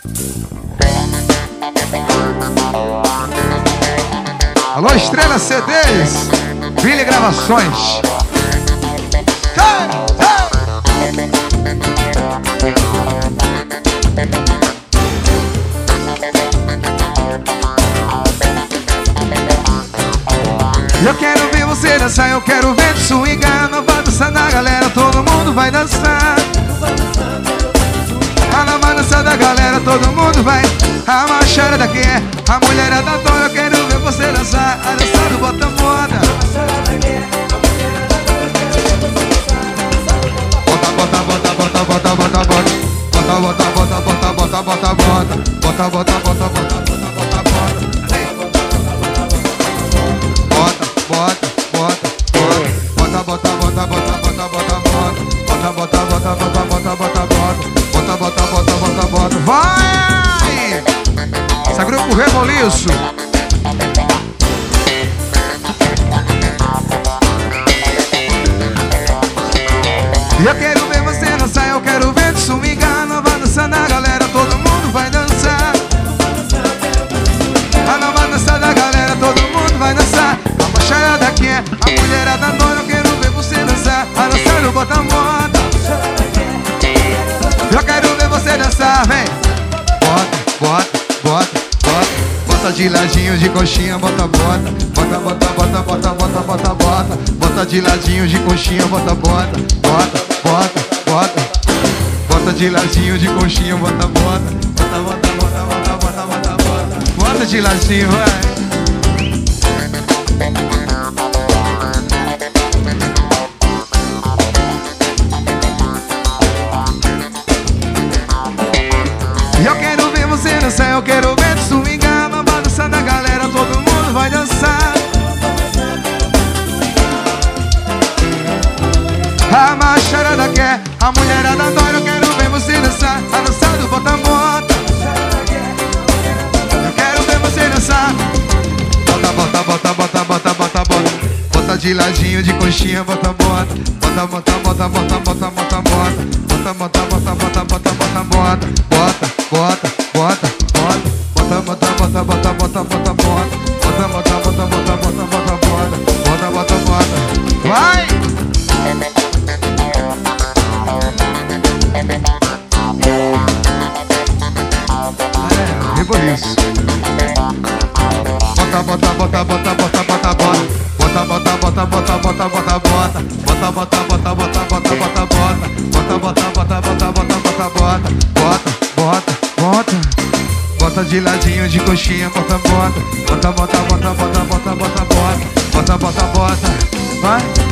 Alô, Estrela CDs, Billy Gravações. Eu quero ver você dançar, eu quero ver te swingar. Não vai dançar na galera, todo mundo vai dançar. A nova dança da galera, todo mundo vai. A machara daqui é a mulherada adora. Eu quero ver você dançar, a dança do bota moda. Bota, bota, bota, bota, bota, bota, bota. Bota, bota, bota, bota, bota, bota, bota. Bota, bota, bota, bota, bota, bota, bota. Bota, bota, bota, bota, bota, bota, bota, bota, bota, bota, bota, bota, bota, bota, bota, bota, bota, vai! Esse é grupo Reboliço. Eu quero ver você dançar, eu quero ver te swingar. Nova dança da galera, todo mundo vai dançar. A nova dança da galera, todo mundo vai dançar. A machada daqui é a mulherada adora. Eu quero ver você dançar, a dança do bota moda. Eu quero ver você dançar, vem. Bota, bota, bota, bota. Bota de ladinho, de coxinha, bota, bota. Bota, bota, bota, bota, bota, bota, bota. Bota de ladinho, de coxinha, bota, bota. Bota, bota, bota. Bota de ladinho, de coxinha, bota, bota. Bota, bota, bota, bota, bota, bota, bota. Bota de ladinho, vai. Eu quero ver você dançar, eu quero ver te swingar. Nova dança da galera, todo mundo vai dançar. A macharada quer, a mulherada adora. Eu quero ver você dançar, a dança do bota-bota. Eu quero ver você dançar. Bota, bota, bota, bota, bota, bota, bota. Bota de ladinho, de coxinha, bota, bota. Bota, bota, bota, bota, bota, bota, bota. Bota, bota, bota, bota, bota, bota, bota. Bota, bota, bota, bota. Bota, bota, bota, bota, bota, bota, bota. Bota, bota, bota, bota, bota, bota, bota. Bota, bota, bota. Vai! Reboliço. Bota, bota, bota, bota, bota, bota, bota. Bota, bota, bota, bota, bota, bota, bota. Bota, bota, bota, bota, bota, bota, bota. Bota, bota, bota, bota, bota, bota, bota. Bota, bota, bota. Bota de ladinho, de coxinha, bota, bota. Bota, bota, bota, bota, bota, bota, bota. Bota, bota, bota. Vai.